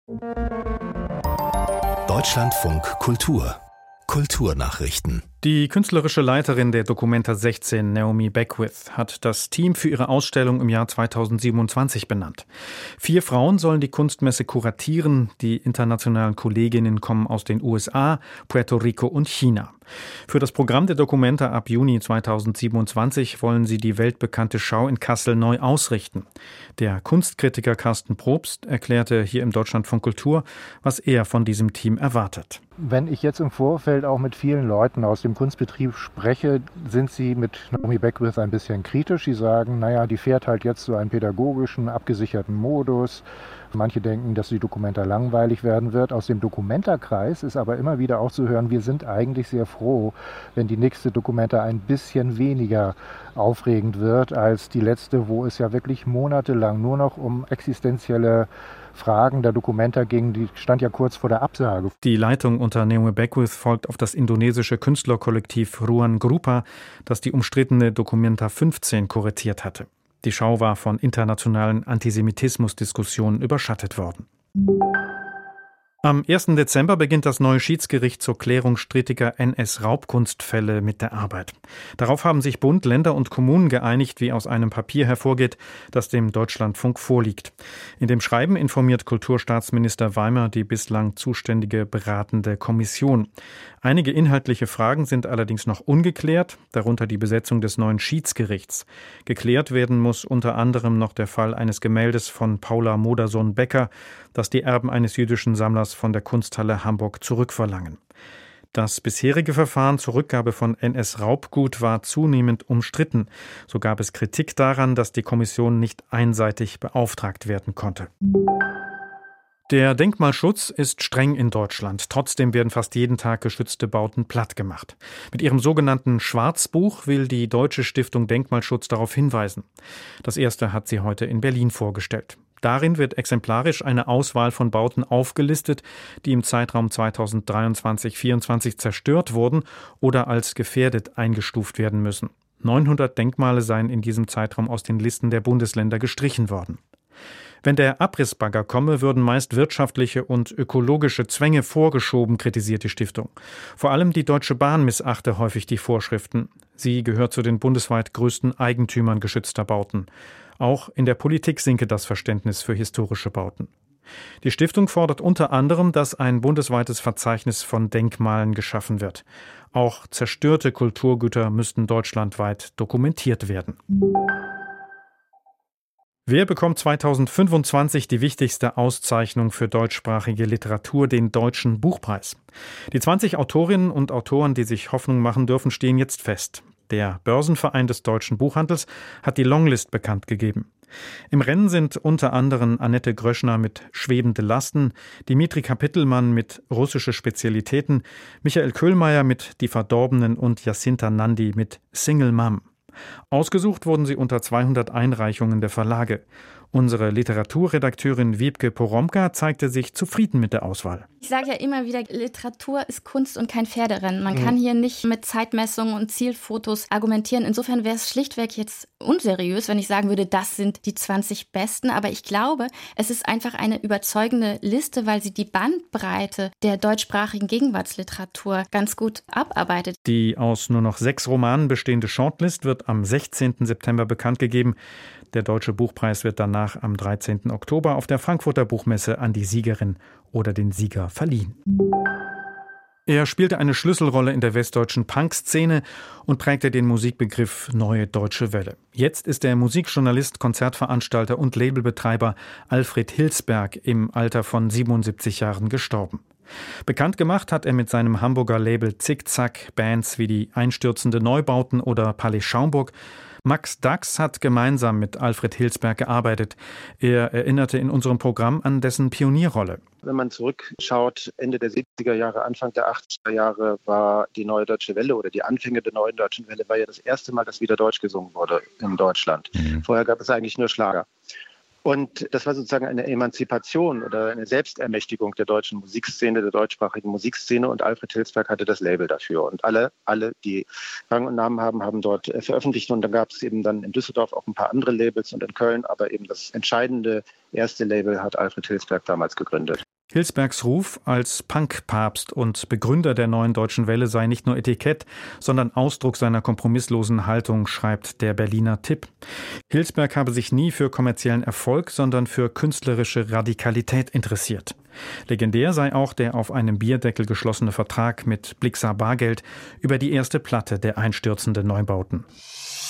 Deutschlandfunk Kultur. Kulturnachrichten. Die künstlerische Leiterin der Documenta 16, Naomi Beckwith, hat das Team für ihre Ausstellung im Jahr 2027 benannt. 4 Frauen sollen die Kunstmesse kuratieren. Die internationalen Kolleginnen kommen aus den USA, Puerto Rico und China. Für das Programm der Documenta ab Juni 2027 wollen sie die weltbekannte Schau in Kassel neu ausrichten. Der Kunstkritiker Carsten Probst erklärte hier im Deutschlandfunk Kultur, was er von diesem Team erwartet. Wenn ich jetzt im Vorfeld auch mit vielen Leuten aus dem Kunstbetrieb spreche, sind sie mit Naomi Beckwith ein bisschen kritisch. Sie sagen, die fährt halt jetzt so einen pädagogischen, abgesicherten Modus. Manche denken, dass die Documenta langweilig werden wird. Aus dem Documenta-Kreis ist aber immer wieder auch zu hören, wir sind eigentlich sehr froh, wenn die nächste Documenta ein bisschen weniger aufregend wird als die letzte, wo es ja wirklich monatelang nur noch um existenzielle Fragen der Documenta ging, die stand ja kurz vor der Absage. Die Leitung unter Naomi Beckwith folgt auf das indonesische Künstlerkollektiv Ruang Grupa, das die umstrittene Documenta 15 kuratiert hatte. Die Schau war von internationalen Antisemitismusdiskussionen überschattet worden. Am 1. Dezember beginnt das neue Schiedsgericht zur Klärung strittiger NS-Raubkunstfälle mit der Arbeit. Darauf haben sich Bund, Länder und Kommunen geeinigt, wie aus einem Papier hervorgeht, das dem Deutschlandfunk vorliegt. In dem Schreiben informiert Kulturstaatsminister Weimer die bislang zuständige beratende Kommission. Einige inhaltliche Fragen sind allerdings noch ungeklärt, darunter die Besetzung des neuen Schiedsgerichts. Geklärt werden muss unter anderem noch der Fall eines Gemäldes von Paula Modersohn-Becker, das die Erben eines jüdischen Sammlers von der Kunsthalle Hamburg zurückverlangen. Das bisherige Verfahren zur Rückgabe von NS-Raubgut war zunehmend umstritten. So gab es Kritik daran, dass die Kommission nicht einseitig beauftragt werden konnte. Der Denkmalschutz ist streng in Deutschland. Trotzdem werden fast jeden Tag geschützte Bauten plattgemacht. Mit ihrem sogenannten Schwarzbuch will die Deutsche Stiftung Denkmalschutz darauf hinweisen. Das erste hat sie heute in Berlin vorgestellt. Darin wird exemplarisch eine Auswahl von Bauten aufgelistet, die im Zeitraum 2023-24 zerstört wurden oder als gefährdet eingestuft werden müssen. 900 Denkmale seien in diesem Zeitraum aus den Listen der Bundesländer gestrichen worden. Wenn der Abrissbagger komme, würden meist wirtschaftliche und ökologische Zwänge vorgeschoben, kritisiert die Stiftung. Vor allem die Deutsche Bahn missachte häufig die Vorschriften. Sie gehört zu den bundesweit größten Eigentümern geschützter Bauten. Auch in der Politik sinke das Verständnis für historische Bauten. Die Stiftung fordert unter anderem, dass ein bundesweites Verzeichnis von Denkmalen geschaffen wird. Auch zerstörte Kulturgüter müssten deutschlandweit dokumentiert werden. Wer bekommt 2025 die wichtigste Auszeichnung für deutschsprachige Literatur, den Deutschen Buchpreis? Die 20 Autorinnen und Autoren, die sich Hoffnung machen dürfen, stehen jetzt fest. Der Börsenverein des deutschen Buchhandels hat die Longlist bekannt gegeben. Im Rennen sind unter anderem Annette Gröschner mit Schwebende Lasten, Dimitri Kapitelmann mit Russische Spezialitäten, Michael Köhlmeier mit Die Verdorbenen und Jacinta Nandi mit Single Mom. Ausgesucht wurden sie unter 200 Einreichungen der Verlage. Unsere Literaturredakteurin Wiebke Poromka zeigte sich zufrieden mit der Auswahl. Ich sage ja immer wieder, Literatur ist Kunst und kein Pferderennen. Man kann hier nicht mit Zeitmessungen und Zielfotos argumentieren. Insofern wäre es schlichtweg jetzt unseriös, wenn ich sagen würde, das sind die 20 Besten. Aber ich glaube, es ist einfach eine überzeugende Liste, weil sie die Bandbreite der deutschsprachigen Gegenwartsliteratur ganz gut abarbeitet. Die aus nur noch 6 Romanen bestehende Shortlist wird am 16. September bekannt gegeben. Der Deutsche Buchpreis wird danach am 13. Oktober auf der Frankfurter Buchmesse an die Siegerin oder den Sieger verliehen. Er spielte eine Schlüsselrolle in der westdeutschen Punk-Szene und prägte den Musikbegriff Neue Deutsche Welle. Jetzt ist der Musikjournalist, Konzertveranstalter und Labelbetreiber Alfred Hilsberg im Alter von 77 Jahren gestorben. Bekannt gemacht hat er mit seinem Hamburger Label Zickzack Bands wie die Einstürzende Neubauten oder Palais Schaumburg. Max Dax hat gemeinsam mit Alfred Hilsberg gearbeitet. Er erinnerte in unserem Programm an dessen Pionierrolle. Wenn man zurückschaut, Ende der 70er Jahre, Anfang der 80er Jahre war die Neue Deutsche Welle oder die Anfänge der Neuen Deutschen Welle war ja das erste Mal, dass wieder Deutsch gesungen wurde in Deutschland. Vorher gab es eigentlich nur Schlager. Und das war sozusagen eine Emanzipation oder eine Selbstermächtigung der deutschen Musikszene, der deutschsprachigen Musikszene. Und Alfred Hilsberg hatte das Label dafür. Und alle, die Rang und Namen haben dort veröffentlicht. Und dann gab es eben dann in Düsseldorf auch ein paar andere Labels und in Köln. Aber eben das entscheidende erste Label hat Alfred Hilsberg damals gegründet. Hilsbergs Ruf als Punk-Papst und Begründer der Neuen Deutschen Welle sei nicht nur Etikett, sondern Ausdruck seiner kompromisslosen Haltung, schreibt der Berliner Tipp. Hilsberg habe sich nie für kommerziellen Erfolg, sondern für künstlerische Radikalität interessiert. Legendär sei auch der auf einem Bierdeckel geschlossene Vertrag mit Blixa Bargeld über die erste Platte der Einstürzende Neubauten.